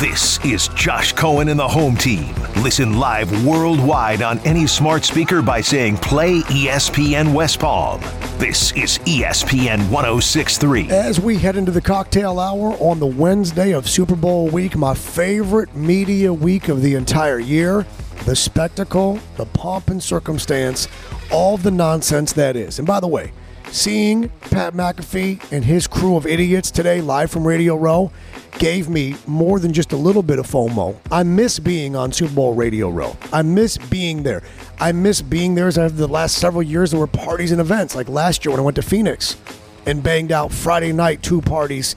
This is Josh Cohen and the home team. Listen live worldwide on any smart speaker by saying play ESPN West Palm. This is ESPN 106.3. As we head into the cocktail hour on the Wednesday of Super Bowl week, my favorite media week of the entire year, the spectacle, the pomp and circumstance, all the nonsense that is. And by the way, seeing Pat McAfee and his crew of idiots today live from Radio Row gave me more than just a little bit of FOMO. I miss being on Super Bowl Radio Row. I miss being there. I miss being there as over the last several years there were parties and events. Like last year when I went to Phoenix and banged out Friday night 2 parties,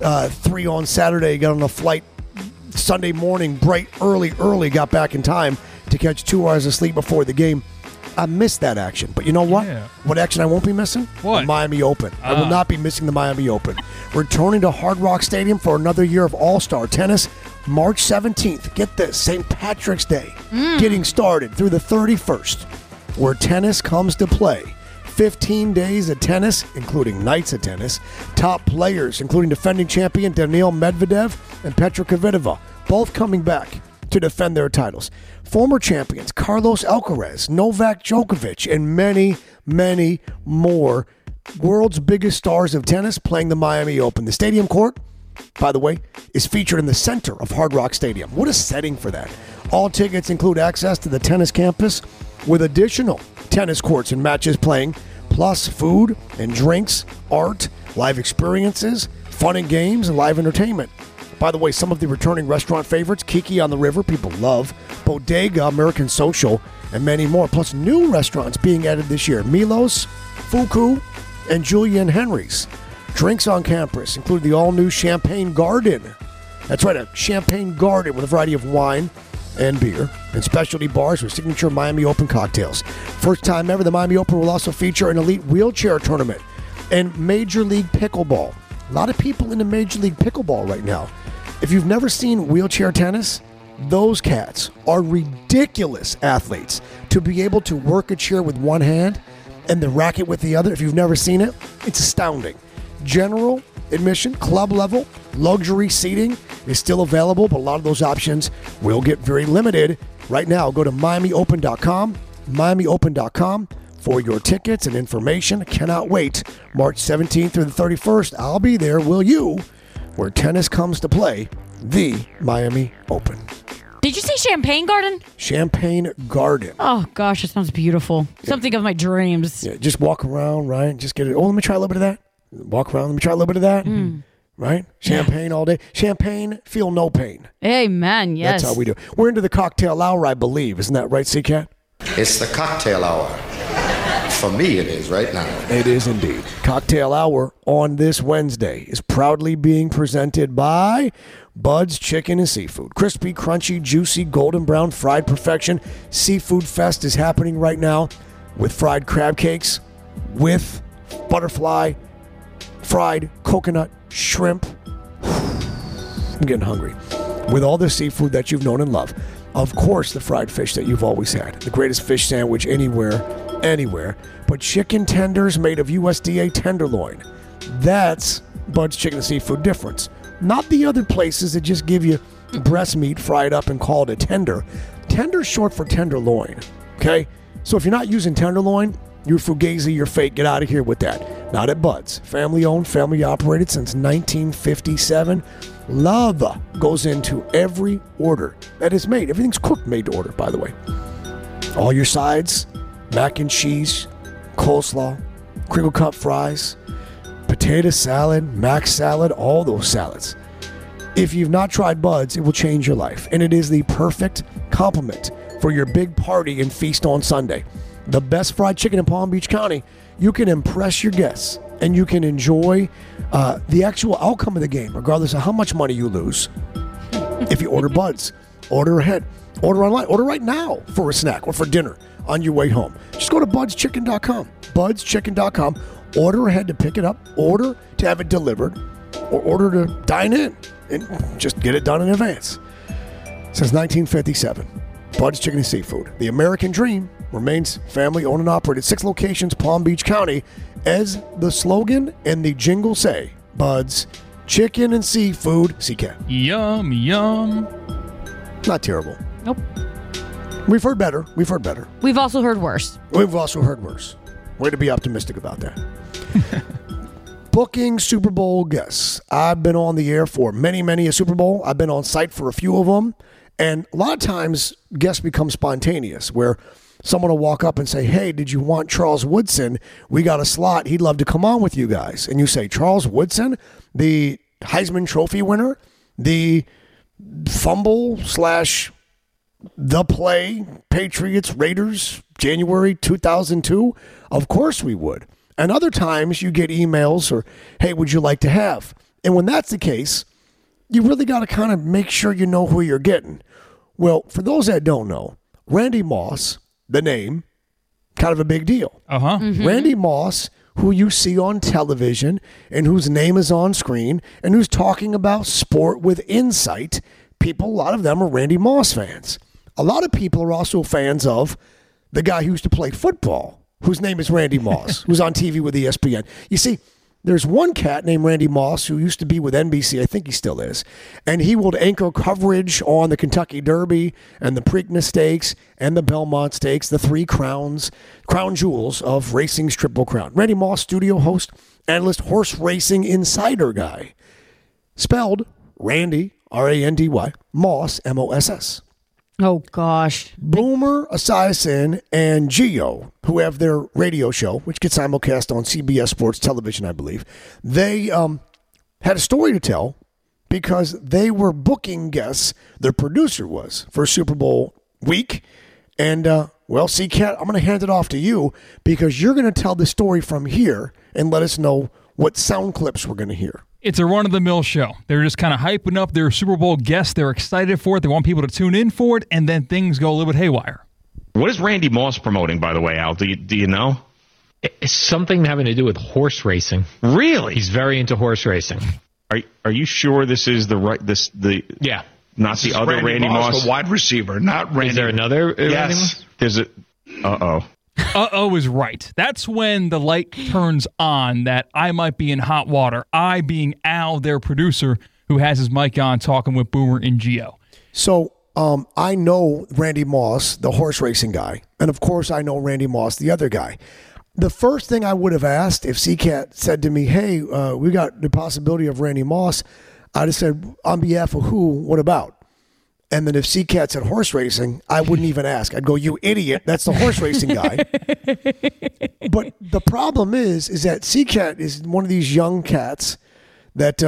3 on Saturday, got on a flight Sunday morning, bright early, got back in time to catch 2 hours of sleep before the game. I missed that action. But you know what? Yeah. What action I won't be missing? What? The Miami Open. I will not be missing the Miami Open. Returning to Hard Rock Stadium for another year of All-Star Tennis, March 17th. Get this, St. Patrick's Day. Getting started through the 31st, where tennis comes to play. 15 days of tennis, including nights of tennis. Top players, including defending champion Daniil Medvedev and Petra Kvitova, both coming back to defend their titles. Former champions Carlos Alcaraz, Novak Djokovic, and many, many more world's biggest stars of tennis playing the Miami Open. The stadium court, by the way, is featured in the center of Hard Rock Stadium. What a setting for that. All tickets include access to the tennis campus with additional tennis courts and matches playing, plus food and drinks, art, live experiences, fun and games, and live entertainment. By the way, some of the returning restaurant favorites, Kiki on the River, people love, Bodega, American Social, and many more. Plus new restaurants being added this year, Milos, Fuku, and Julian Henry's. Drinks on campus include the all-new Champagne Garden. That's right, a Champagne Garden with a variety of wine and beer, and specialty bars with signature Miami Open cocktails. First time ever, the Miami Open will also feature an elite wheelchair tournament and Major League Pickleball. A lot of people into Major League Pickleball right now. If you've never seen wheelchair tennis, those cats are ridiculous athletes. To be able to work a chair with one hand and the racket with the other, if you've never seen it, it's astounding. General admission, club level, luxury seating is still available, but a lot of those options will get very limited. Right now, go to MiamiOpen.com for your tickets and information. Cannot wait. March 17th through the 31st, I'll be there. Will you? Where tennis comes to play, the Miami Open. Did you say Champagne Garden? Champagne Garden. Oh, gosh, it sounds beautiful. Yeah. Something of my dreams. Yeah, just walk around, right? Just get it. Oh, let me try a little bit of that. Walk around, let me try a little bit of that. Right? Champagne all day. Champagne, feel no pain. Amen, yes. That's how we do. We're into the cocktail hour, I believe. Isn't that right, C-Cat? It's the cocktail hour. For me, it is right now. It is indeed. Cocktail Hour on this Wednesday is proudly being presented by Bud's Chicken and Seafood. Crispy, crunchy, juicy, golden brown, fried perfection. Seafood Fest is happening right now with fried crab cakes, with butterfly, fried coconut, shrimp. I'm getting hungry. With all the seafood that you've known and loved. Of course, the fried fish that you've always had. The greatest fish sandwich anywhere. But chicken tenders made of USDA tenderloin. That's Bud's Chicken and Seafood difference. Not the other places that just give you breast meat fried up and called a tender. Tender's short for tenderloin, okay? So if you're not using tenderloin, you're fugazi, you're fake, get out of here with that. Not at Bud's. Family owned, family operated since 1957. Love goes into every order that is made. Everything's cooked made to order, by the way. All your sides, mac and cheese, coleslaw, crinkle cut fries, potato salad, mac salad, all those salads. If you've not tried Bud's, it will change your life. And it is the perfect complement for your big party and feast on Sunday. The best fried chicken in Palm Beach County. You can impress your guests and you can enjoy the actual outcome of the game, regardless of how much money you lose. If you order Bud's, order ahead, order online, order right now for a snack or for dinner on your way home. Just go to budschicken.com, budschicken.com, order ahead to pick it up, order to have it delivered, or order to dine in and just get it done in advance. Since 1957, Bud's Chicken and Seafood. The American dream remains family owned and operated. 6 locations, Palm Beach County. As the slogan and the jingle say, Bud's Chicken and seafood. CCAT. Yum, yum. Not terrible. Nope. We've heard better. We've also heard worse. We've also heard worse. Way to be optimistic about that. Booking Super Bowl guests. I've been on the air for many a Super Bowl. I've been on site for a few of them. And a lot of times, guests become spontaneous, where someone will walk up and say, hey, did you want Charles Woodson? We got a slot. He'd love to come on with you guys. And you say, Charles Woodson, the Heisman Trophy winner, the fumble / the play, Patriots, Raiders, January 2002? Of course we would. And other times you get emails or, hey, would you like to have? And when that's the case, you really got to kind of make sure you know who you're getting. Well, for those that don't know, Randy Moss, the name, kind of a big deal. Uh-huh. Mm-hmm. Randy Moss, who you see on television and whose name is on screen and who's talking about sport with insight. People, a lot of them are Randy Moss fans. A lot of people are also fans of the guy who used to play football, whose name is Randy Moss, who's on TV with ESPN. You see, there's one cat named Randy Moss who used to be with NBC. I think he still is. And he will anchor coverage on the Kentucky Derby and the Preakness Stakes and the Belmont Stakes, the three crown jewels of racing's Triple Crown. Randy Moss, studio host, analyst, horse racing insider guy. Spelled Randy, R-A-N-D-Y, Moss, M-O-S-S. Oh, gosh. Boomer Esiason and Gio, who have their radio show, which gets simulcast on CBS Sports Television, I believe, they had a story to tell because they were booking guests, their producer was, for Super Bowl week. And, well, CCAT, I'm going to hand it off to you because you're going to tell the story from here and let us know what sound clips we're going to hear. It's a run-of-the-mill show. They're just kind of hyping up their Super Bowl guests. They're excited for it. They want people to tune in for it, and then things go a little bit haywire. What is Randy Moss promoting, by the way, Al? Do you know? It's something having to do with horse racing. Really? He's very into horse racing. Are you sure this is the right Yeah. Not the other Randy Moss, the wide receiver, not Randy. Is there another? Yes. Randy Moss? There's a. Uh-oh. Uh-oh is right. That's when the light turns on that I might be in hot water. I being Al, their producer, who has his mic on talking with Boomer and Gio. So I know Randy Moss, the horse racing guy, and of course I know Randy Moss, the other guy. The first thing I would have asked if CCAT said to me, hey, we got the possibility of Randy Moss, I'd have said, on behalf of who, what about? And then if CCAT said horse racing, I wouldn't even ask. I'd go, you idiot, that's the horse racing guy. But the problem is that CCAT is one of these young cats that,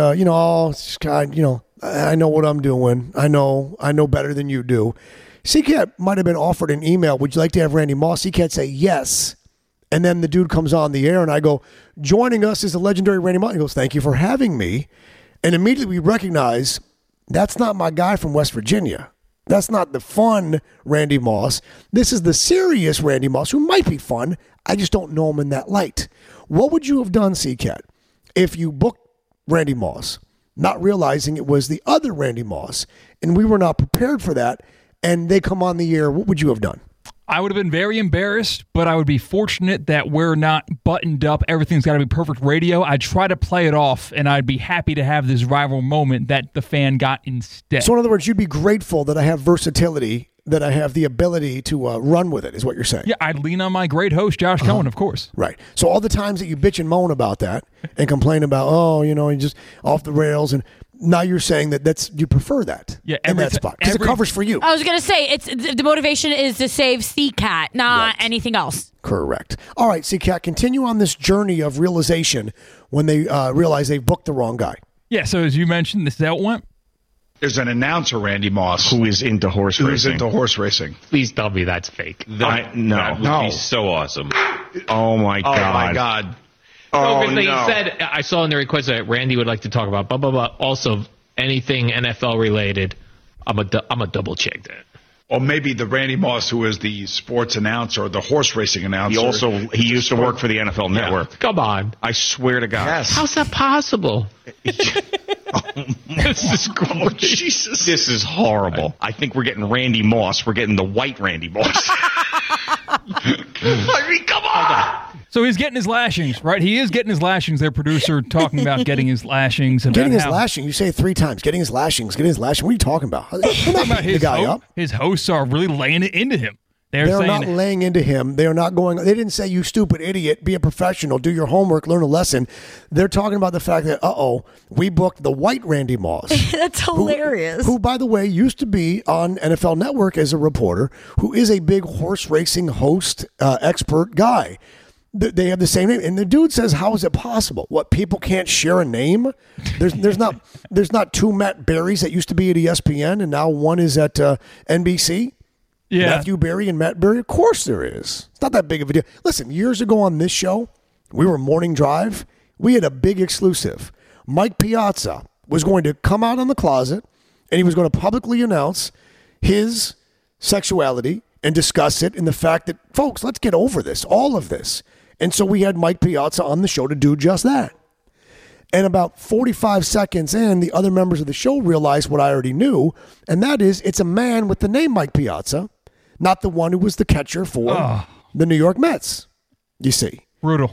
I know what I'm doing. I know better than you do. CCAT might have been offered an email, would you like to have Randy Moss? CCAT say yes. And then the dude comes on the air and I go, joining us is the legendary Randy Moss. He goes, thank you for having me. And immediately we recognize that's not my guy from West Virginia. That's not the fun Randy Moss. This is the serious Randy Moss, who might be fun. I just don't know him in that light. What would you have done, CCAT, if you booked Randy Moss, not realizing it was the other Randy Moss, and we were not prepared for that, and they come on the air? What would you have done? I would have been very embarrassed, but I would be fortunate that we're not buttoned up. Everything's got to be perfect radio. I'd try to play it off, and I'd be happy to have this rival moment that the fan got instead. So in other words, you'd be grateful that I have versatility, that I have the ability to run with it, is what you're saying. Yeah, I'd lean on my great host, Josh Cohen, of course. Right. So all the times that you bitch and moan about that and complain about, you just off the rails, and now you're saying that you prefer that in that spot because it covers for you. I was going to say, it's the motivation is to save CCAT, not anything else. Correct. All right, CCAT, continue on this journey of realization when they realize they've booked the wrong guy. Yeah, so as you mentioned, this is how it went. There's an announcer, Randy Moss, who is into horse racing. Please tell me that's fake. That would be so awesome. Oh, my God. Oh, my God. He said, I saw in the request that Randy would like to talk about blah, blah, blah. Also, anything NFL related, I'm a double check that. Or maybe the Randy Moss, who is the sports announcer or the horse racing announcer. He used to work for the NFL Network. Come on. I swear to God. Yes. How's that possible? This is great. Jesus. This is horrible. I think we're getting Randy Moss. We're getting the white Randy Moss. I mean, come on. So he's getting his lashings, right? He is getting his lashings. Their producer talking about getting his lashings. Getting his lashing. You say it 3 times. Getting his lashings. Getting his lashing. What are you talking about? We're not beating the guy up. His hosts are really laying it into him. They're not laying into him. They are not going. They didn't say, you stupid idiot, be a professional, do your homework, learn a lesson. They're talking about the fact that, we booked the white Randy Moss. That's hilarious. Who, by the way, used to be on NFL Network as a reporter, who is a big horse racing host, expert guy. They have the same name. And the dude says, how is it possible? What, people can't share a name? There's not 2 Matt Berrys that used to be at ESPN, and now one is at NBC? Yeah. Matthew Berry and Matt Berry? Of course there is. It's not that big of a deal. Listen, years ago on this show, we were Morning Drive. We had a big exclusive. Mike Piazza was going to come out on the closet, and he was going to publicly announce his sexuality and discuss it, and the fact that, folks, let's get over this, all of this. And so we had Mike Piazza on the show to do just that. And about 45 seconds in, the other members of the show realized what I already knew, and that is it's a man with the name Mike Piazza, not the one who was the catcher for the New York Mets, you see. Brutal.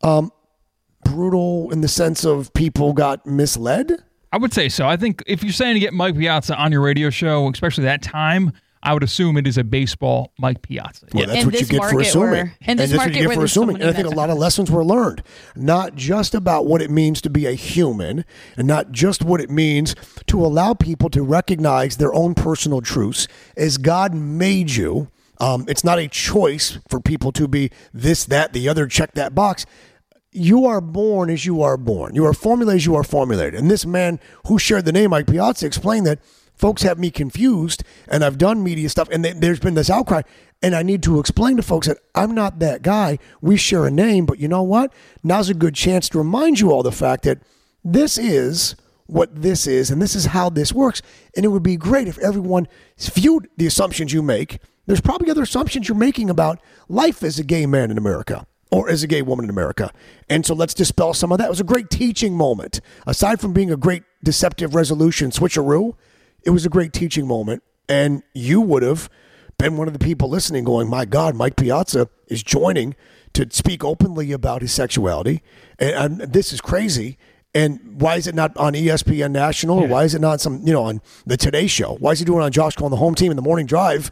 Brutal in the sense of people got misled? I would say so. I think if you're saying to get Mike Piazza on your radio show, especially that time, I would assume it is a baseball Mike Piazza. Well, that's what you get for assuming. And that's what you get for assuming. And I think a lot of lessons were learned. Not just about what it means to be a human, and not just what it means to allow people to recognize their own personal truths as God made you. It's not a choice for people to be this, that, the other, check that box. You are born as you are born. You are formulated as you are formulated. And this man who shared the name Mike Piazza explained that folks have me confused, and I've done media stuff, and there's been this outcry, and I need to explain to folks that I'm not that guy. We share a name, but you know what? Now's a good chance to remind you all the fact that this is what this is, and this is how this works, and it would be great if everyone viewed the assumptions you make. There's probably other assumptions you're making about life as a gay man in America or as a gay woman in America, and so let's dispel some of that. It was a great teaching moment. Aside from being a great deceptive resolution switcheroo, it was a great teaching moment, and you would have been one of the people listening going, my God, Mike Piazza is joining to speak openly about his sexuality, and this is crazy, and why is it not on ESPN National, or why is it not on the Today Show? Why is he doing it on Josh Cole and the Home Team in the Morning Drive?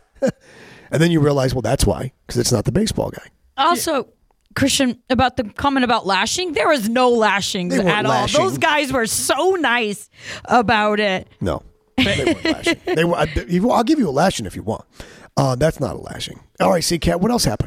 And then you realize, well, that's why, because it's not the baseball guy. Also, Christian, about the comment about lashing, there was no lashings at all. Those guys were so nice about it. No. They weren't lashing. I'll give you a lashing if you want. That's not a lashing. All right, C-Cat, what else happened?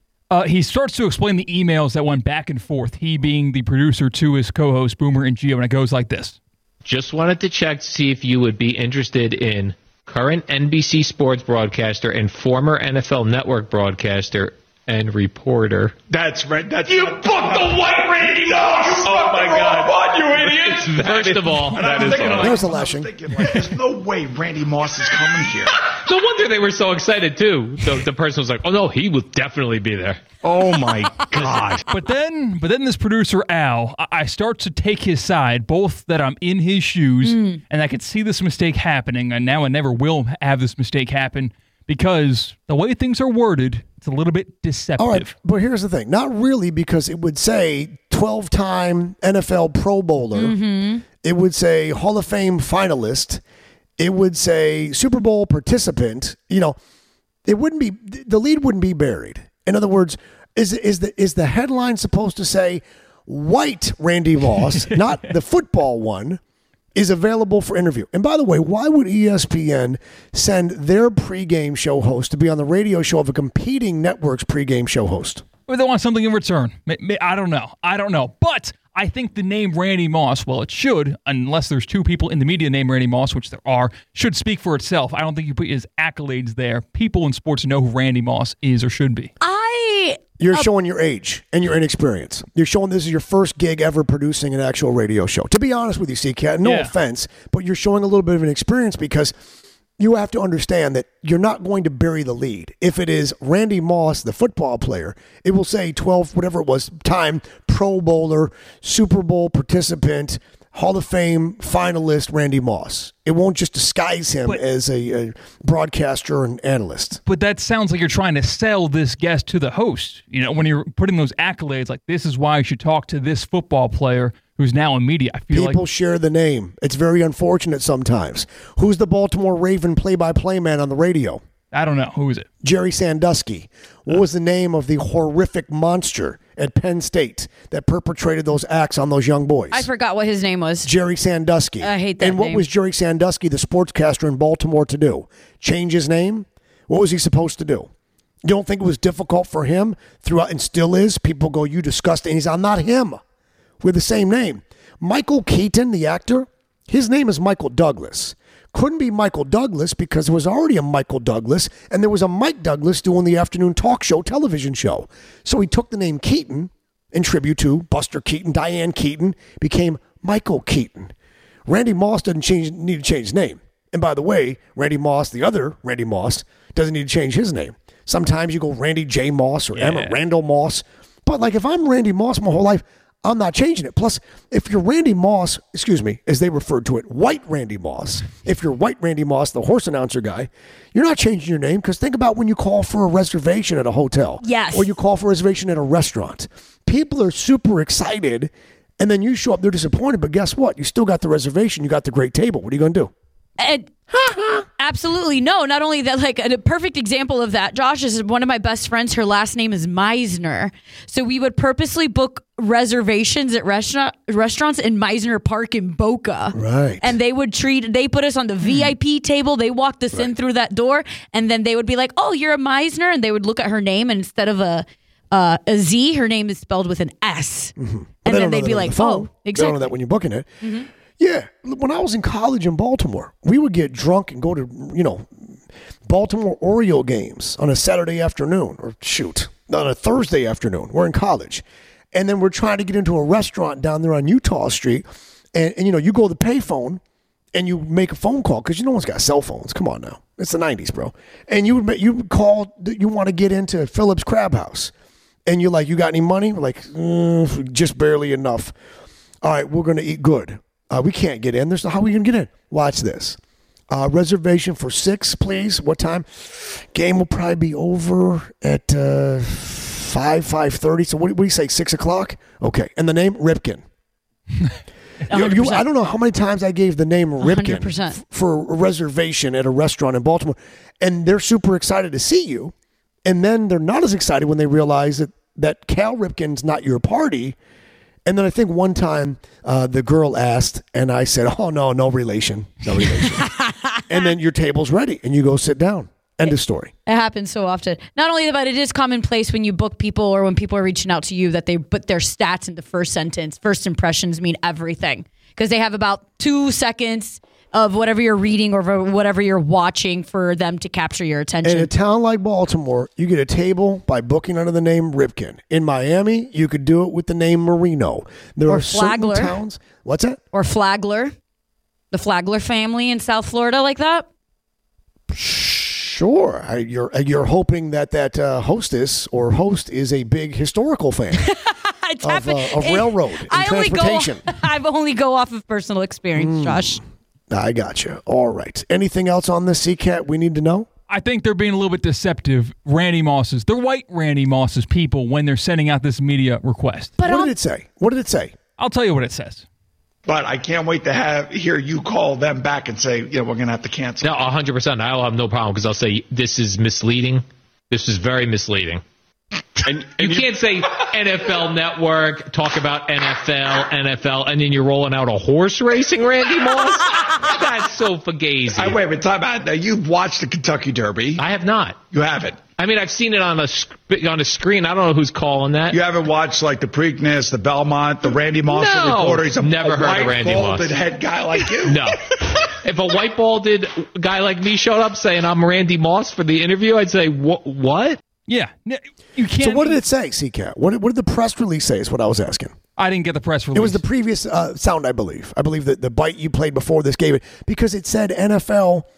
He starts to explain the emails that went back and forth, he being the producer to his co-host, Boomer and Gio, and it goes like this. Just wanted to check to see if you would be interested in current NBC sports broadcaster and former NFL Network broadcaster and reporter. That's right. You booked the white Randy Moss! Oh, my God. What, you idiot? First of all, that is There's the lashing. There's no way Randy Moss is coming here. No wonder they were so excited, too. The person was like, oh, no, he will definitely be there. Oh, my God. But then this producer, Al, I start to take his side, both that I'm in his shoes and I could see this mistake happening, and now I never will have this mistake happen because the way things are worded, it's a little bit deceptive. All right, but here's the thing. Not really, because it would say 12-time NFL Pro Bowler. Mm-hmm. It would say Hall of Fame finalist. It would say Super Bowl participant. It wouldn't be, the lead wouldn't be buried. In other words, is the headline supposed to say white Randy Moss, not the football one, is available for interview? And by the way, why would ESPN send their pregame show host to be on the radio show of a competing network's pregame show host? Or they want something in return. I don't know. But I think the name Randy Moss, well, it should, unless there's 2 people in the media named Randy Moss, which there are, should speak for itself. I don't think you put his accolades there. People in sports know who Randy Moss is or should be. You're showing your age and your inexperience. You're showing this is your first gig ever producing an actual radio show. To be honest with you, C-Cat, no offense, but you're showing a little bit of an experience because you have to understand that you're not going to bury the lead. If it is Randy Moss, the football player, it will say 12, whatever it was, time, Pro Bowler, Super Bowl participant, Hall of Fame finalist Randy Moss. It won't just disguise him as a broadcaster and analyst. But that sounds like you're trying to sell this guest to the host. When you're putting those accolades, like this is why you should talk to this football player who's now in media. I feel people share the name. It's very unfortunate sometimes. Who's the Baltimore Raven play-by-play man on the radio? I don't know. Who is it? Jerry Sandusky. What was the name of the horrific monster at Penn State that perpetrated those acts on those young boys? I forgot what his name was. Jerry Sandusky. I hate that And what name. was Jerry Sandusky, the sportscaster in Baltimore, to do? Change his name? What was he supposed to do? You don't think it was difficult for him throughout, and still is? People go, you disgusting. He's, I'm not him. We're the same name. Michael Keaton, the actor, his name is Michael Douglas. Couldn't be Michael Douglas because there was already a Michael Douglas, and there was a Mike Douglas doing the afternoon talk show, television show. So he took the name Keaton in tribute to Buster Keaton, Diane Keaton, became Michael Keaton. Randy Moss doesn't need to change his name. And by the way, Randy Moss, the other Randy Moss, doesn't need to change his name. Sometimes you go Randy J. Moss or Emmett Randall Moss. But like if I'm Randy Moss my whole life, I'm not changing it. Plus, if you're Randy Moss, as they referred to it, White Randy Moss, if you're White Randy Moss, the horse announcer guy, you're not changing your name because think about when you call for a reservation at a hotel. Yes. Or you call for a reservation at a restaurant. People are super excited, and then you show up, they're disappointed, but guess what? You still got the reservation. You got the great table. What are you going to do? Absolutely no. Not only that, like a perfect example of that, Josh, is one of my best friends. Her last name is Meisner. So we would purposely book reservations at restaurants in Meisner Park in Boca. Right. And they put us on the VIP table. They walked us in through that door, and then they would be like, "Oh, you're a Meisner," and they would look at her name, and instead of a Z, her name is spelled with an S. Mm-hmm. And then they'd be like, "Oh, exactly." They don't know that when you're booking it. Mm-hmm. Yeah, when I was in college in Baltimore, we would get drunk and go to, Baltimore Oriole games on a Saturday afternoon, on a Thursday afternoon. We're in college. And then we're trying to get into a restaurant down there on Utah Street. And you go to the payphone and you make a phone call because no one's got cell phones. Come on now. It's the 90s, bro. And you would call, you want to get into Phillips Crab House. And you're like, you got any money? We're like, just barely enough. All right, we're going to eat good. We can't get in. How are we going to get in? Watch this. Reservation for 6, please. What time? Game will probably be over at 5:30. So what do you say, 6 o'clock? Okay. And the name? Ripken. I don't know how many times I gave the name Ripken 100%. For a reservation at a restaurant in Baltimore. And they're super excited to see you. And then they're not as excited when they realize that Cal Ripken's not your party. And then I think one time the girl asked, and I said, "Oh, no relation. No relation." And then your table's ready, and you go sit down. End of story. It happens so often. Not only that, but it is commonplace when you book people or when people are reaching out to you that they put their stats in the first sentence. First impressions mean everything because they have about 2 seconds of whatever you're reading or whatever you're watching for them to capture your attention. In a town like Baltimore, you get a table by booking under the name Ripken. In Miami, you could do it with the name Marino. There are Flagler. certain towns. What's that? Or Flagler. The Flagler family in South Florida like that? Sure. You're hoping that hostess or host is a big historical fan of railroad and transportation. I only go off of personal experience, Josh. I got you. All right. Anything else on this, CCAT, we need to know? I think they're being a little bit deceptive. They're white Randy Moss's people when they're sending out this media request. But what did it say? What did it say? I'll tell you what it says. But I can't wait to hear you call them back and say, we're going to have to cancel. No, 100%. I'll have no problem because I'll say this is misleading. This is very misleading. And you can't say NFL Network, talk about NFL, and then you're rolling out a horse racing Randy Moss? That's so fugazi. Wait, time out. Now, you've watched the Kentucky Derby. I have not. You haven't? I mean, I've seen it on a screen. I don't know who's calling that. You haven't watched, like, the Preakness, the Belmont, the Randy Moss reporter? He's never heard of Randy Moss. White, balded head guy like you? No. If a white, balded guy like me showed up saying I'm Randy Moss for the interview, I'd say, what? Yeah. You can't. So what did it say, CCAT? What did the press release say is what I was asking. I didn't get the press release. It was the previous sound, I believe. I believe that the bite you played before this gave it. Because it said NFL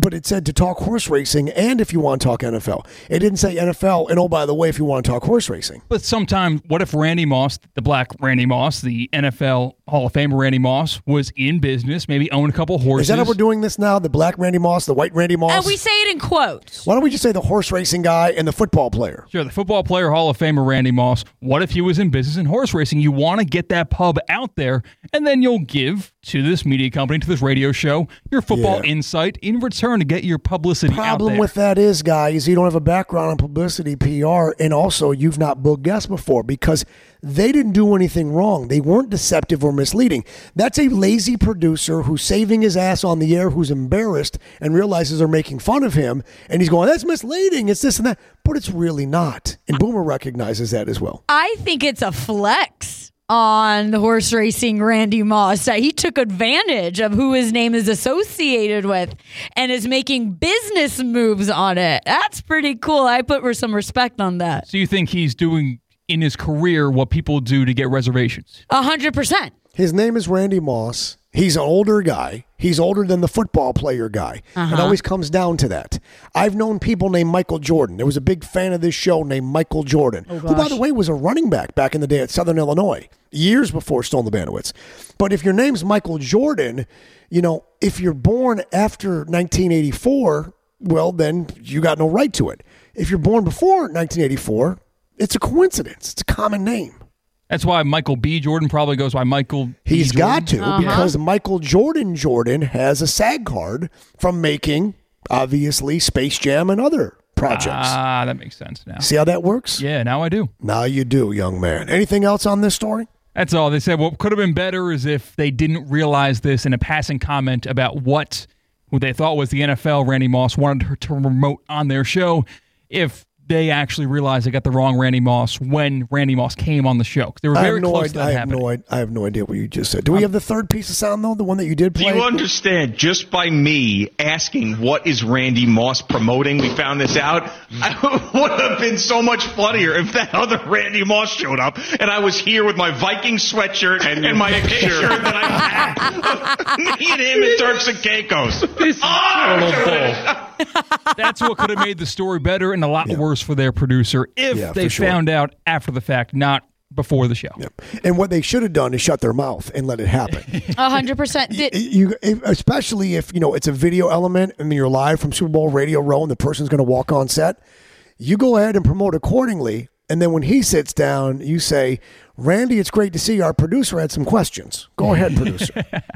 But it said to talk horse racing and if you want to talk NFL. It didn't say NFL and, oh, by the way, if you want to talk horse racing. But sometimes, what if Randy Moss, the black Randy Moss, the NFL Hall of Famer Randy Moss, was in business, maybe owned a couple horses? Is that how we're doing this now? The black Randy Moss, the white Randy Moss? And we say it in quotes. Why don't we just say the horse racing guy and the football player? Sure, the football player Hall of Famer Randy Moss. What if he was in business in horse racing? You want to get that pub out there, and then you'll give to this media company, to this radio show, your football insight in return to get your publicity out there. Problem with that is, guys, you don't have a background in publicity, PR, and also you've not booked guests before because they didn't do anything wrong. They weren't deceptive or misleading. That's a lazy producer who's saving his ass on the air, who's embarrassed and realizes they're making fun of him, and he's going, that's misleading, it's this and that. But it's really not. And Boomer recognizes that as well. I think it's a flex on the horse racing Randy Moss. He took advantage of who his name is associated with and is making business moves on it. That's pretty cool. I put some respect on that. So you think he's doing in his career what people do to get reservations? 100%. His name is Randy Moss. He's an older guy. He's older than the football player guy. It always comes down to that. I've known people named Michael Jordan. There was a big fan of this show named Michael Jordan, who, by the way, was a running back in the day at Southern Illinois, years before Stone the Bandowitz. But if your name's Michael Jordan, you know, if you're born after 1984, well, then you got no right to it. If you're born before 1984, it's a coincidence. It's a common name. That's why Michael B. Jordan probably goes by Michael B. He's Jordan. got to because Michael Jordan has a SAG card from making, obviously, Space Jam and other projects. Ah, that makes sense now. See how that works? Yeah, now I do. Now you do, young man. Anything else on this story? That's all. They said what could have been better is if they didn't realize this in a passing comment about who they thought was the NFL Randy Moss wanted her to promote on their show. If they actually realized they got the wrong Randy Moss when Randy Moss came on the show. They were very close to that happening. I have no idea what you just said. Do we have the third piece of sound, though? The one that you did play? Do you understand, just by me asking what is Randy Moss promoting, we found this out? It would have been so much funnier if that other Randy Moss showed up and I was here with my Viking sweatshirt and my picture that I had. Me and him in Turks and Caicos. This is total bull. That's what could have made the story better and a lot worse for their producer if they found out after the fact, not before the show. Yep. And what they should have done is shut their mouth and let it happen. 100%. Especially if, it's a video element and you're live from Super Bowl Radio Row and the person's going to walk on set, you go ahead and promote accordingly. And then when he sits down, you say, Randy, it's great to see you. Our producer had some questions. Go ahead, producer.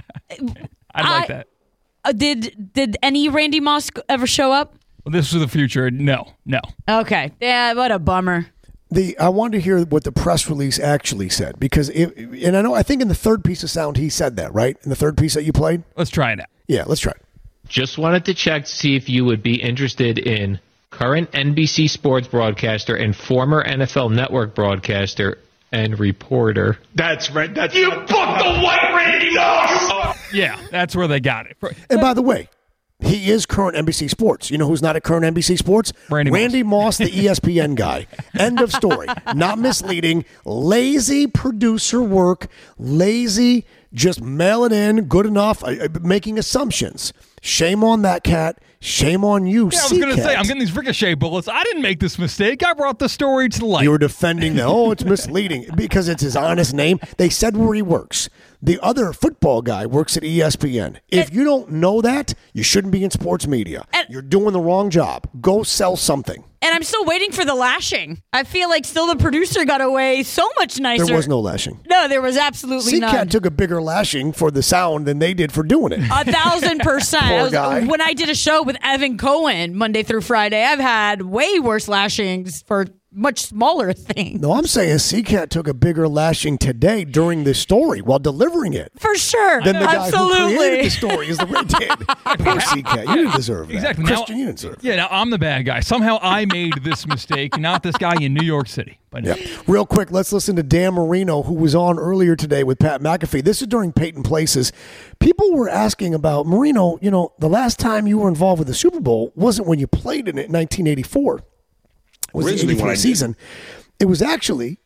I like that. Did any Randy Moss ever show up? Well, this was the future. No. Okay. Yeah, what a bummer. I wanted to hear what the press release actually said because I think in the third piece of sound he said that, right? In the third piece that you played? Let's try it out. Yeah, let's try it. Just wanted to check to see if you would be interested in current NBC sports broadcaster and former NFL Network broadcaster and reporter. That's right. You booked the white Randy Moss! Yeah, that's where they got it. And by the way, he is current NBC Sports. You know who's not at current NBC Sports? Randy Moss, the ESPN guy. End of story. Not misleading. Lazy producer work. Lazy, just mail it in, good enough, making assumptions. Shame on that cat. Shame on you, I was going to say, I'm getting these ricochet bullets. I didn't make this mistake. I brought the story to light. You were defending it's misleading because it's his honest name. They said where he works. The other football guy works at ESPN. If you don't know that, you shouldn't be in sports media. You're doing the wrong job. Go sell something. And I'm still waiting for the lashing. I feel like still the producer got away so much nicer. There was no lashing. No, there was absolutely none. C-Cat took a bigger lashing for the sound than they did for doing it. 1,000%. Poor guy. When I did a show with Evan Cohen Monday through Friday, I've had way worse lashings for much smaller things. No, I'm saying C-Cat took a bigger lashing today during this story while delivering it. For sure. Than the guy who created the story is the way did. Poor C-Cat. You didn't deserve that. Exactly. Christian, you didn't deserve that. Yeah, now I'm the bad guy. Somehow I made this mistake, not this guy in New York City. But Real quick, let's listen to Dan Marino, who was on earlier today with Pat McAfee. This is during Peyton Places. People were asking about, Marino, the last time you were involved with the Super Bowl wasn't when you played in it in 1984. It was the 84 season. It was actually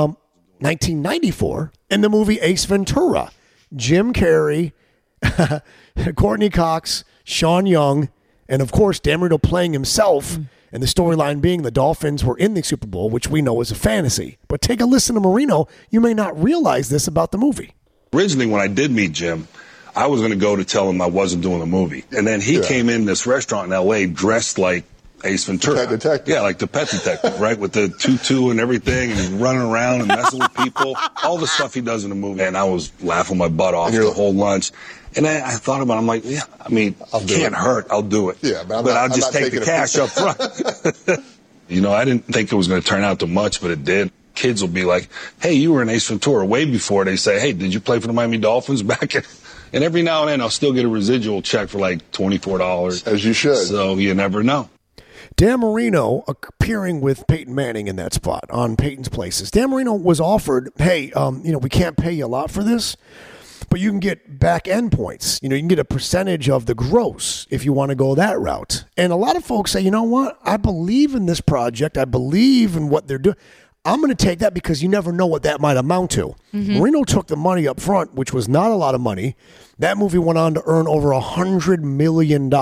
1994 in the movie Ace Ventura. Jim Carrey, Courtney Cox, Sean Young, And, of course, Dan Marino playing himself, and the storyline being the Dolphins were in the Super Bowl, which we know is a fantasy. But take a listen to Marino. You may not realize this about the movie. Originally, when I did meet Jim, I was going to go to tell him I wasn't doing a movie. And then he came in this restaurant in L.A. dressed like Ace Ventura. Pet detective. Yeah, like the pet detective, right? With the tutu and everything, and he's running around and messing with people. All the stuff he does in the movie. And I was laughing my butt off the whole lunch. And then I thought about it. I'm like, yeah, I mean, it can't hurt. I'll do it. Yeah, but I'll just take the cash up front. You know, I didn't think it was going to turn out to much, but it did. Kids will be like, hey, you were in Ace Ventura, way before they say, hey, did you play for the Miami Dolphins back in? And every now and then I'll still get a residual check for like $24. As you should. So you never know. Dan Marino appearing with Peyton Manning in that spot on Peyton's Places. Dan Marino was offered, hey, we can't pay you a lot for this, but you can get back end points. You can get a percentage of the gross if you want to go that route. And a lot of folks say, you know what? I believe in this project. I believe in what they're doing. I'm going to take that because you never know what that might amount to. Marino took the money up front, which was not a lot of money. That movie went on to earn over $100 million.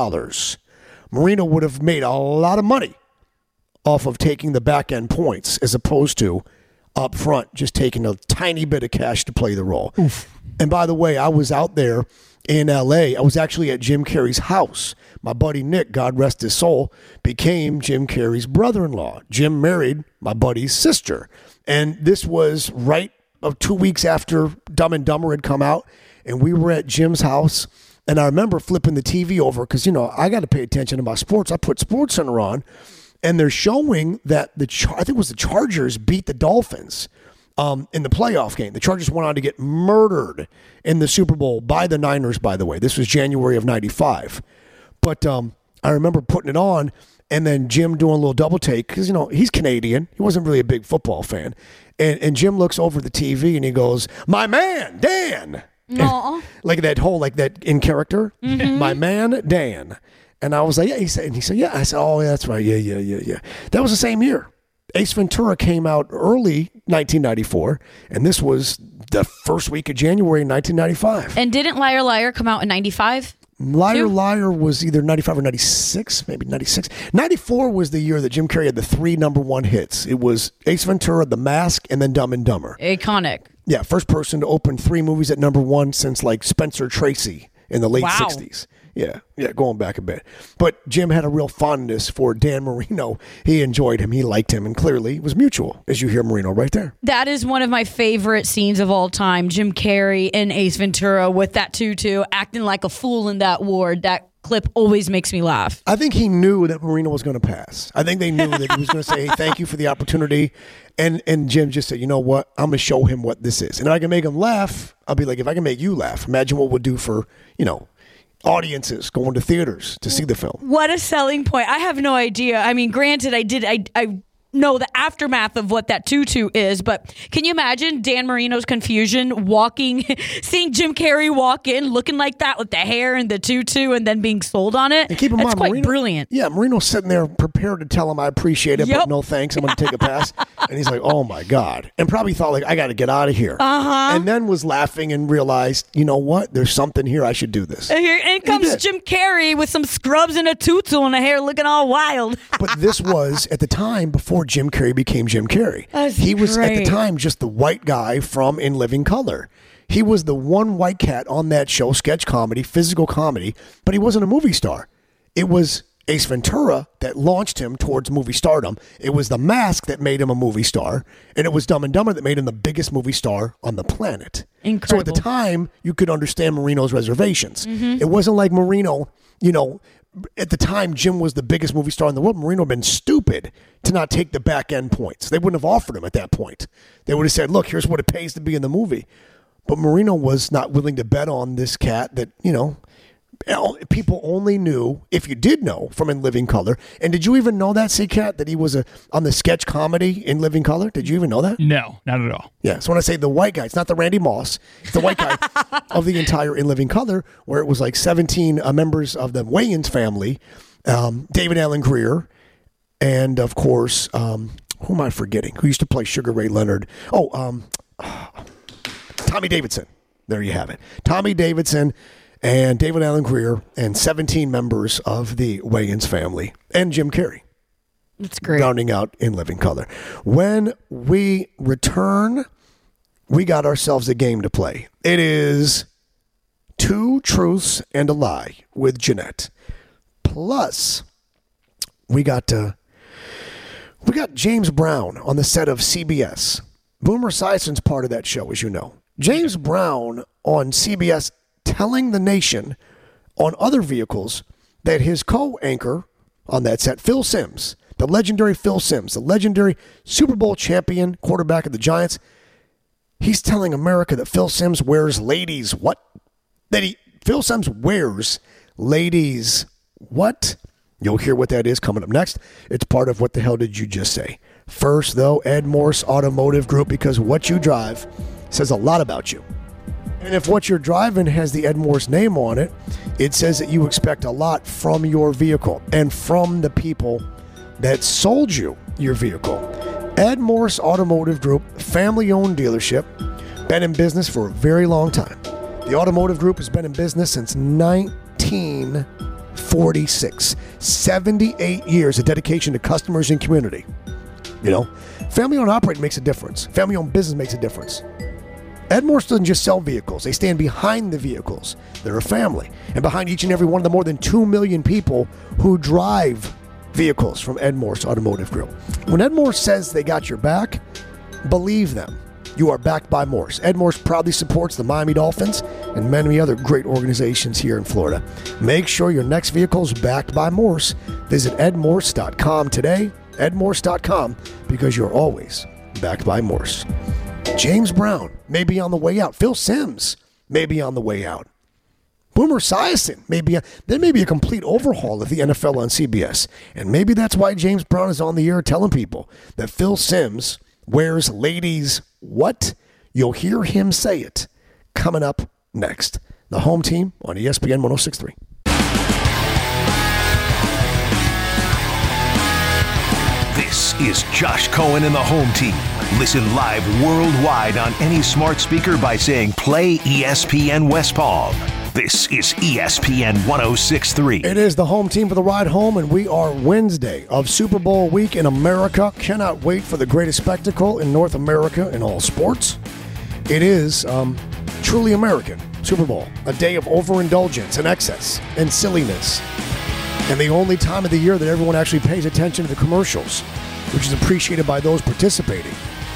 Marino would have made a lot of money off of taking the back end points as opposed to up front just taking a tiny bit of cash to play the role. Oof. And by the way, I was out there in L.A. I was actually at Jim Carrey's house. My buddy Nick, God rest his soul, became Jim Carrey's brother-in-law. Jim married my buddy's sister. And this was right 2 weeks after Dumb and Dumber had come out. And we were at Jim's house. And I remember flipping the TV over because, I got to pay attention to my sports. I put SportsCenter on. And they're showing that I think it was the Chargers beat the Dolphins in the playoff game. The Chargers went on to get murdered in the Super Bowl by the Niners, by the way. This was January of 95. But I remember putting it on and then Jim doing a little double take because, he's Canadian. He wasn't really a big football fan. And Jim looks over the TV and he goes, my man, Dan. Like that whole, like that in character. My man, Dan. And I was like, yeah. He said, yeah. I said, oh, yeah, that's right. Yeah. That was the same year. Ace Ventura came out early 1994, and this was the first week of January 1995. And didn't Liar Liar come out in 95? Liar was either 95 or 96, maybe 96. 94 was the year that Jim Carrey had the 3 number 1 hits. It was Ace Ventura, The Mask, and then Dumb and Dumber. Iconic. Yeah, first person to open 3 movies at number 1 since like Spencer Tracy in the late 60s. Yeah, going back a bit. But Jim had a real fondness for Dan Marino. He enjoyed him. He liked him. And clearly it was mutual, as you hear Marino right there. That is one of my favorite scenes of all time. Jim Carrey and Ace Ventura with that tutu, acting like a fool in that ward. That clip always makes me laugh. I think he knew that Marino was going to pass. I think they knew that he was going to say, hey, thank you for the opportunity. And Jim just said, you know what? I'm going to show him what this is. And if I can make him laugh, I'll be like, if I can make you laugh, imagine what we'll do for, audiences going to theaters to see the film. What a selling point. I have no idea. I mean, granted, I know the aftermath of what that tutu is, but can you imagine Dan Marino's confusion seeing Jim Carrey walk in looking like that with the hair and the tutu and then being sold on it? And keep in That's mind, quite Marino, brilliant. Yeah, Marino's sitting there prepared to tell him I appreciate it, but no thanks, I'm going to take a pass. And he's like, oh my God. And probably thought like, I got to get out of here. And then was laughing and realized, you know what? There's something here. I should do this. And here in comes Jim Carrey with some scrubs and a tutu and the hair looking all wild. But this was at the time before Jim Carrey became Jim Carrey. He was at the time just the white guy from In Living Color. He was the one white cat on that show, sketch comedy, physical comedy, but he wasn't a movie star. It was Ace Ventura that launched him towards movie stardom. It was The Mask that made him a movie star, and it was Dumb and Dumber that made him the biggest movie star on the planet. Incredible. So at the time, you could understand Marino's reservations. It wasn't like Marino, at the time, Jim was the biggest movie star in the world. Marino had been stupid to not take the back end points. They wouldn't have offered him at that point. They would have said, look, here's what it pays to be in the movie. But Marino was not willing to bet on this cat that, people only knew, if you did know, from In Living Color. And did you even know that, C-Cat, that he was on the sketch comedy In Living Color? Did you even know that? No, not at all. Yeah, so when I say the white guy, it's not the Randy Moss. It's the white guy of the entire In Living Color, where it was like 17 members of the Wayans family, David Alan Grier, and, of course, who am I forgetting? Who used to play Sugar Ray Leonard? Tommy Davidson. There you have it. Tommy Davidson. and David Allen Greer, and 17 members of the Wayans family, and Jim Carrey. That's great. Rounding out In Living Color. When we return, we got ourselves a game to play. It is Two Truths and a Lie with Jeanette. Plus, we got James Brown on the set of CBS. Boomer Esiason's part of that show, as you know. James Brown on CBS telling the nation on other vehicles that his co-anchor on that set, Phil Simms, the legendary Phil Simms, the legendary Super Bowl champion quarterback of the Giants, he's telling America that Phil Simms wears ladies. What? Phil Simms wears ladies. What? You'll hear what that is coming up next. It's part of What the Hell Did You Just Say? First, though, Ed Morse Automotive Group, because what you drive says a lot about you. And if what you're driving has the Ed Morse name on it, it says that you expect a lot from your vehicle and from the people that sold you your vehicle. Ed Morse Automotive Group, family-owned dealership, been in business for a very long time. The Automotive Group has been in business since 1946. 78 years of dedication to customers and community. You know, family-owned operating makes a difference. Family-owned business makes a difference. Ed Morse doesn't just sell vehicles. They stand behind the vehicles. They're a family. And behind each and every one of the more than 2 million people who drive vehicles from Ed Morse Automotive Group. When Ed Morse says they got your back, believe them. You are backed by Morse. Ed Morse proudly supports the Miami Dolphins and many other great organizations here in Florida. Make sure your next vehicle is backed by Morse. Visit edmorse.com today, edmorse.com, because you're always backed by Morse. James Brown may be on the way out. Phil Simms may be on the way out. Boomer Esiason there may be a complete overhaul of the NFL on CBS. And maybe that's why James Brown is on the air telling people that Phil Simms wears ladies what? You'll hear him say it coming up next. The home team on ESPN 106.3. This is Josh Cohen and the home team. Listen live worldwide on any smart speaker by saying play ESPN West Palm. This is ESPN 106.3. It is the home team for the ride home, and we are Wednesday of Super Bowl week in America. Cannot wait for the greatest spectacle in North America in all sports. It is truly American Super Bowl, a day of overindulgence and excess and silliness, and the only time of the year that everyone actually pays attention to the commercials, which is appreciated by those participating.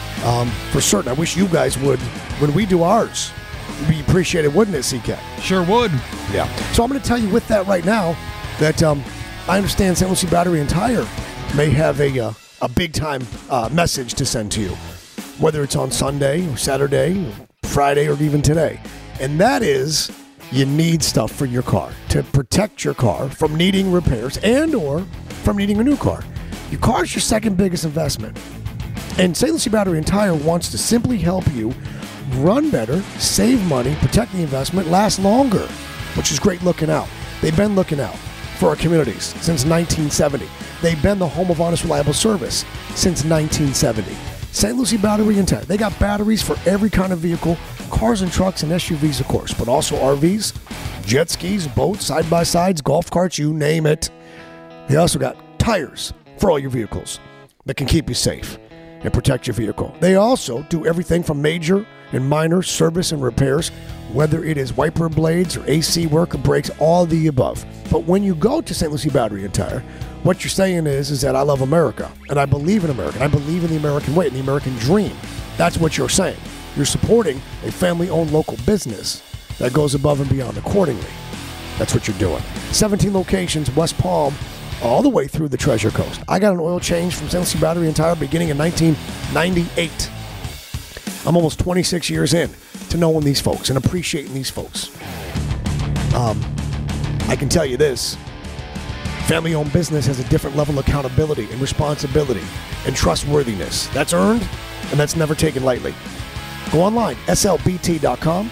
For certain, I wish you guys would, when we do ours, be appreciated, wouldn't it, CK? Sure would. Yeah. So I'm going to tell you with that right now that I understand St. Lucie Battery and Tire may have a big-time message to send to you, whether it's on Sunday or Saturday or Friday or even today. And that is you need stuff for your car to protect your car from needing repairs and or from needing a new car. Your car is your second biggest investment. And St. Lucie Battery and Tire wants to simply help you run better, save money, protect the investment, last longer, which is great looking out. They've been looking out for our communities since 1970. They've been the home of honest, reliable service since 1970. St. Lucie Battery and Tire. They got batteries for every kind of vehicle, cars and trucks and SUVs, of course, but also RVs, jet skis, boats, side-by-sides, golf carts, you name it. They also got tires for all your vehicles that can keep you safe and protect your vehicle. They also do everything from major and minor service and repairs, whether it is wiper blades or AC work or brakes, all the above. But when you go to St. Lucie Battery and Tire, what you're saying is that I love America, and I believe in America, and I believe in the American way and the American dream. That's what you're saying. You're supporting a family-owned local business that goes above and beyond accordingly. That's what you're doing. 17 locations, West Palm, all the way through the Treasure Coast. I got an oil change from St. Lucie Battery and Tire beginning in 1998. I'm almost 26 years in to knowing these folks and appreciating these folks. I can tell you this. Family-owned business has a different level of accountability and responsibility and trustworthiness. That's earned, and that's never taken lightly. Go online, slbt.com,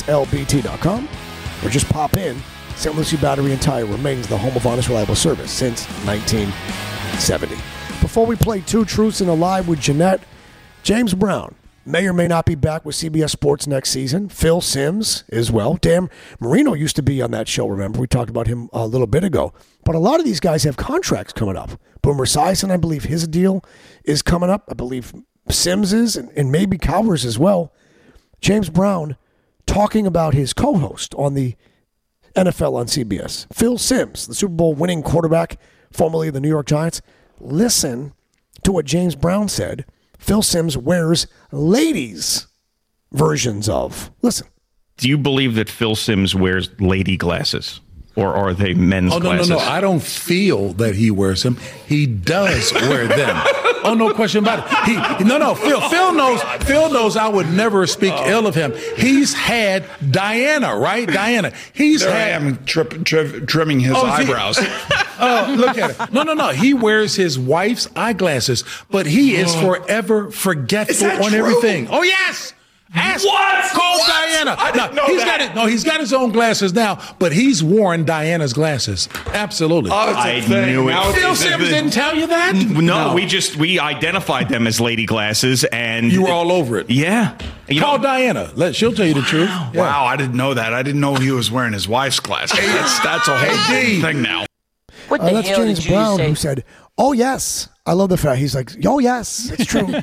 or just pop in. St. Lucie Battery and Tire remains the home of honest, reliable service since 1970. Before we play Two Truths and a Lie with Jeanette, James Brown may or may not be back with CBS Sports next season. Phil Simms as well. Dan Marino used to be on that show, remember? We talked about him a little bit ago. But a lot of these guys have contracts coming up. Boomer Esiason, I believe his deal is coming up. I believe Simms is, and maybe Cowers as well. James Brown talking about his co-host on the NFL on CBS. Phil Simms, the Super Bowl winning quarterback, formerly of the New York Giants. Listen to what James Brown said. Phil Simms wears ladies' versions of. Listen. Do you believe that Phil Simms wears lady glasses? Or are they men's glasses? No. I don't feel that he wears them. He does wear them. Oh, no question about it. Phil knows I would never speak ill of him. He's had Diana, right? Diana. I am trimming his eyebrows. Look at it. No. He wears his wife's eyeglasses, but he is forever forgetful on everything. Oh, yes. Call Diana. I didn't know that. He's got his own glasses now, but he's worn Diana's glasses. Absolutely. I knew it. Phil Simms didn't tell you that? No, we identified them as lady glasses, and you were all over it. Yeah. Call Diana. She'll tell you the truth. Yeah. Wow, I didn't know that. I didn't know he was wearing his wife's glasses. That's a whole thing now. What the that's hell James did you Brown say? who said, "Oh yes." I love the fact he's like, "Oh yes, it's true."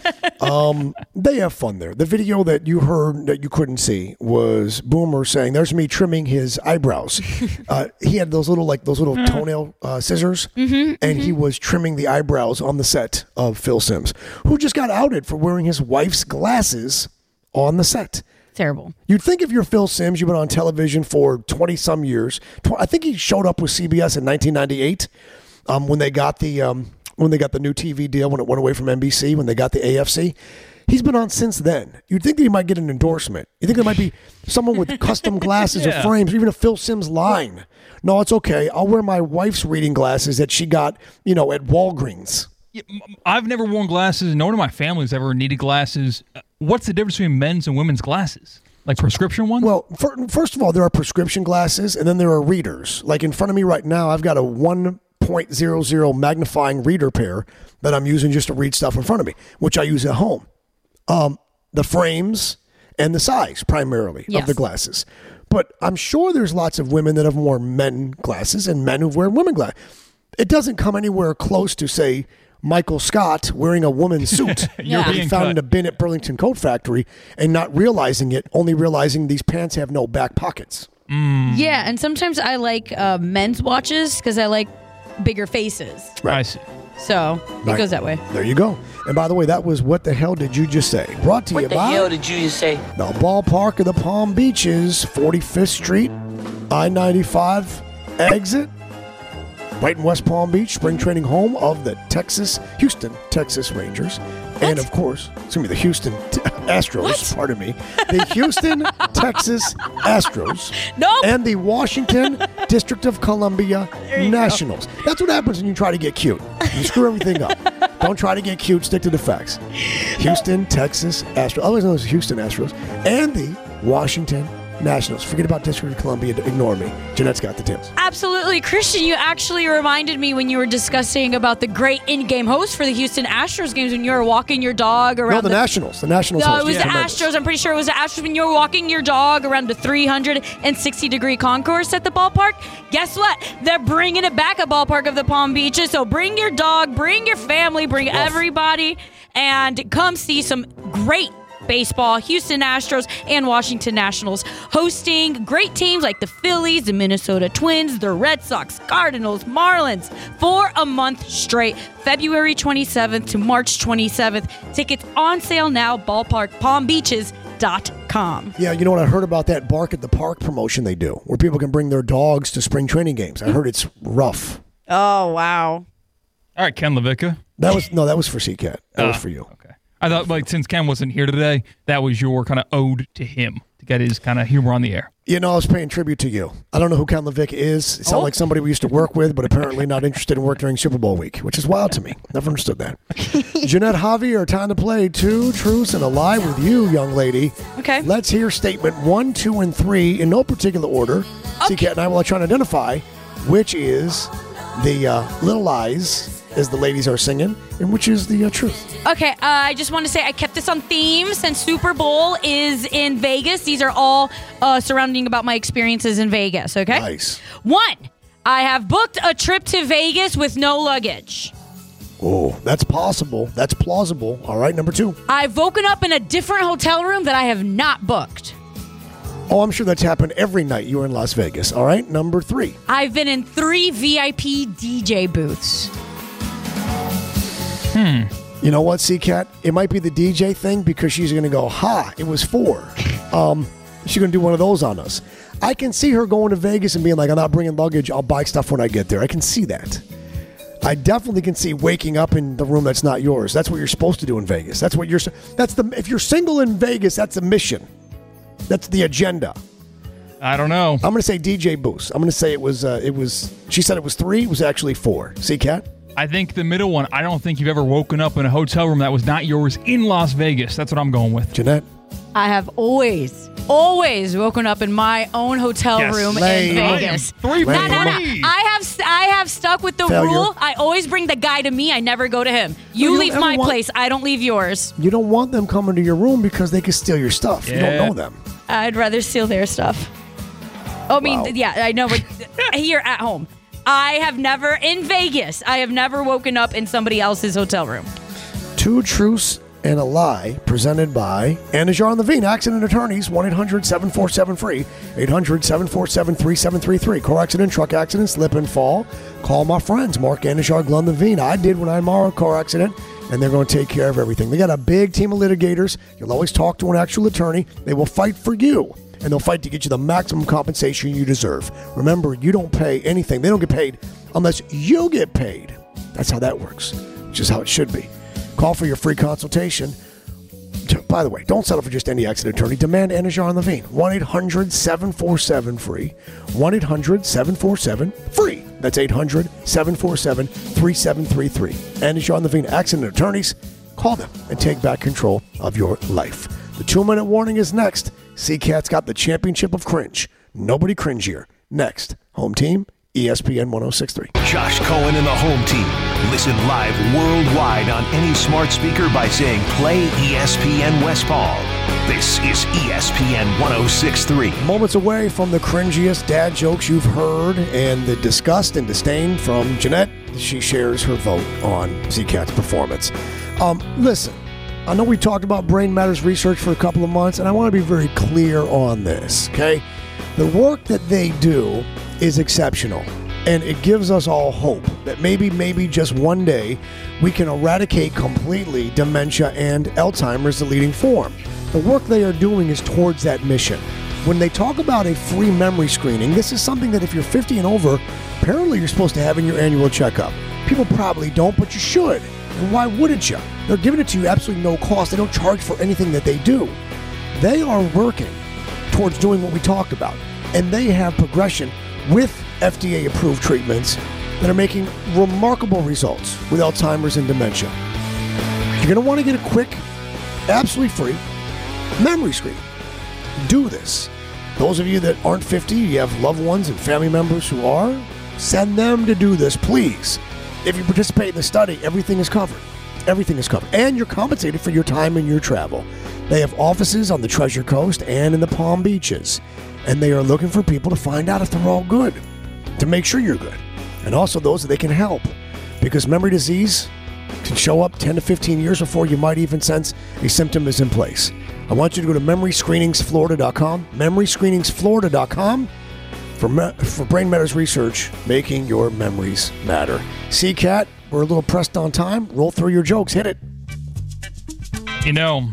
They have fun there. The video that you heard that you couldn't see was Boomer saying, "There's me trimming his eyebrows." He had those little toenail scissors, and he was trimming the eyebrows on the set of Phil Simms, who just got outed for wearing his wife's glasses on the set. Terrible. You'd think if you're Phil Simms, you've been on television for 20-some years. I think he showed up with CBS in 1998 when they got the new TV deal, when it went away from NBC, when they got the AFC. He's been on since then. You'd think that he might get an endorsement. You think there might be someone with custom glasses or frames, or even a Phil Simms line. No, it's okay. I'll wear my wife's reading glasses that she got, at Walgreens. I've never worn glasses. No one in my family's ever needed glasses. What's the difference between men's and women's glasses? Like prescription ones? Well, first of all, there are prescription glasses, and then there are readers. Like in front of me right now, I've got a 1.00 magnifying reader pair that I'm using just to read stuff in front of me, which I use at home. The frames and the size primarily of the glasses. But I'm sure there's lots of women that have worn men glasses and men who've worn women glasses. It doesn't come anywhere close to, say, Michael Scott wearing a woman's suit that he found in a bin at Burlington Coat Factory and not realizing it, only realizing these pants have no back pockets. Yeah, and sometimes I like men's watches because I like bigger faces. Right. I see. So it goes that way. There you go. And by the way, that was What the Hell Did You Just Say? Brought to you by... What the hell did you just say? The ballpark of the Palm Beaches, 45th Street, I-95 exit. Right in West Palm Beach, spring training home of the Houston, Texas Rangers. What? And, of course, the Houston Astros, What? pardon me. The Houston, Texas Astros. Nope. And the Washington District of Columbia Nationals. That's what happens when you try to get cute. You screw everything up. Don't try to get cute. Stick to the facts. Houston, Texas Astros. Otherwise known as Houston Astros. And the Washington Nationals. Forget about District of Columbia. Ignore me. Jeanette's got the tips. Absolutely. Christian, you actually reminded me when you were discussing about the great in-game host for the Houston Astros games when you were walking your dog around. No, the Nationals. The Nationals. No, it was the Tremendous. Astros. I'm pretty sure it was the Astros when you were walking your dog around the 360-degree concourse at the ballpark. Guess what? They're bringing it back at Ballpark of the Palm Beaches. So bring your dog, bring your family, bring everybody, and come see some great baseball. Houston Astros and Washington Nationals hosting great teams like the Phillies, the Minnesota Twins, the Red Sox, Cardinals, Marlins for a month straight, February 27th to March 27th. Tickets on sale now, ballparkpalmbeaches.com. Yeah, you know what I heard about that Bark at the Park promotion they do, where people can bring their dogs to spring training games. I heard it's rough. Oh, wow. All right, Ken Levicka. That was for CCAT. That was for you. Okay. I thought, since Ken wasn't here today, that was your kind of ode to him to get his kind of humor on the air. I was paying tribute to you. I don't know who Ken Levicka is. It sounds like somebody we used to work with, but apparently not interested in work during Super Bowl week, which is wild to me. Never understood that. Jeanette Javier, time to play 2 Truths and a Lie with you, young lady. Okay. Let's hear statement 1, 2, and 3 in no particular order. Okay. CCAT and I will try to identify which is the little lies as the ladies are singing, and which is the truth. Okay, I just want to say I kept this on theme since Super Bowl is in Vegas. These are all surrounding about my experiences in Vegas, okay? Nice. 1, I have booked a trip to Vegas with no luggage. Oh, that's possible. That's plausible. All right, number 2. I've woken up in a different hotel room that I have not booked. Oh, I'm sure that's happened every night you were in Las Vegas. All right, number 3. I've been in 3 VIP DJ booths. You know what, C-Cat? It might be the DJ thing because she's going to go, it was 4. She's going to do one of those on us. I can see her going to Vegas and being like, I'm not bringing luggage. I'll buy stuff when I get there. I can see that. I definitely can see waking up in the room that's not yours. That's what you're supposed to do in Vegas. If you're single in Vegas, that's the mission. That's the agenda. I don't know. I'm going to say DJ booths. I'm going to say it was, she said it was 3. It was actually 4. See, Kat? I think the middle one, I don't think you've ever woken up in a hotel room that was not yours in Las Vegas. That's what I'm going with. Jeanette? I have always woken up in my own hotel room in Vegas. No. I have stuck with the rule. I always bring the guy to me. I never go to him. You leave my place. I don't leave yours. You don't want them coming to your room because they can steal your stuff. Yeah. You don't know them. I'd rather steal their stuff. I mean, yeah, I know, but here at home. I have never woken up in somebody else's hotel room. 2 truths and a lie presented by Anajar and Levine, accident attorneys, 1-800-747-FREE, 800-747-3733. Car accident, truck accident, slip and fall. Call my friends, Mark Anajar, Glenn Levine. I did when I had my car accident, and they're going to take care of everything. They got a big team of litigators. You'll always talk to an actual attorney. They will fight for you. And they'll fight to get you the maximum compensation you deserve. Remember, you don't pay anything. They don't get paid unless you get paid. That's how that works, which is how it should be. Call for your free consultation. By the way, don't settle for just any accident attorney. Demand Anajar and Levine. 1-800-747-FREE. 1-800-747-FREE. That's 800-747-3733. Anajar and Levine, accident attorneys. Call them and take back control of your life. The 2-minute warning is next. C-Cat's got the championship of cringe. Nobody cringier. Next, home team, ESPN 106.3. Josh Cohen and the home team. Listen live worldwide on any smart speaker by saying play ESPN West Palm. This is ESPN 106.3. Moments away from the cringiest dad jokes you've heard and the disgust and disdain from Jeanette. She shares her vote on C-Cat's performance. Listen. I know we talked about Brain Matters research for a couple of months, and I want to be very clear on this, okay? The work that they do is exceptional, and it gives us all hope that maybe just one day we can eradicate completely dementia and Alzheimer's, the leading form. The work they are doing is towards that mission. When they talk about a free memory screening, this is something that if you're 50 and over, apparently you're supposed to have in your annual checkup. People probably don't, but you should. And why wouldn't you? They're giving it to you absolutely no cost. They don't charge for anything that they do. They are working towards doing what we talked about. And they have progression with FDA-approved treatments that are making remarkable results with Alzheimer's and dementia. You're going to want to get a quick, absolutely free memory screening. Do this. Those of you that aren't 50, you have loved ones and family members who are, send them to do this, please. If you participate in the study, everything is covered. Everything is covered. And you're compensated for your time and your travel. They have offices on the Treasure Coast and in the Palm Beaches. And they are looking for people to find out if they're all good, to make sure you're good. And also those that they can help. Because memory disease can show up 10 to 15 years before you might even sense a symptom is in place. I want you to go to memoryscreeningsflorida.com, memoryscreeningsflorida.com, for Brain Matters research, making your memories matter. C-Cat, we're a little pressed on time. Roll through your jokes. Hit it. You know,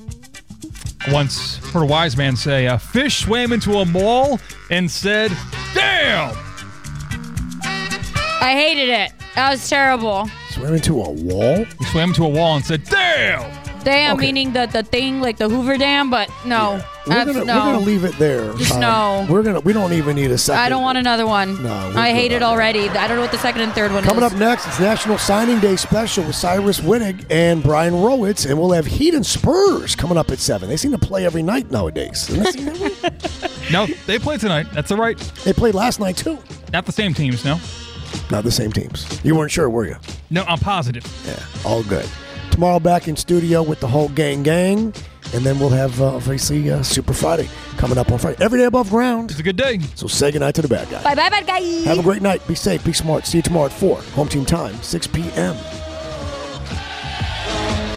once heard a wise man say, a fish swam into a mall and said, damn! I hated it. That was terrible. Swam into a wall? He swam into a wall and said, damn! Dam, Okay. meaning the thing like the Hoover Dam, but no. We're gonna leave it there. Just no. We don't even need a second. I don't want another one. No, we're I hate good it on already. I don't know what the second and third one Coming is. up next, it's National Signing Day special with Cyrus Winnig and Brian Rowitz, and we'll have Heat and Spurs coming up at 7. They seem to play every night nowadays. No, they play tonight. That's all right. They played last night, too. Not the same teams, no? Not the same teams. You weren't sure, were you? No, I'm positive. Yeah, all good. Tomorrow back in studio with the whole gang. And then we'll have, obviously, Super Friday coming up on Friday. Every day above ground. It's a good day. So say goodnight to the bad guy. Bye, bad guy. Have a great night. Be safe. Be smart. See you tomorrow at 4. Home team time, 6 p.m.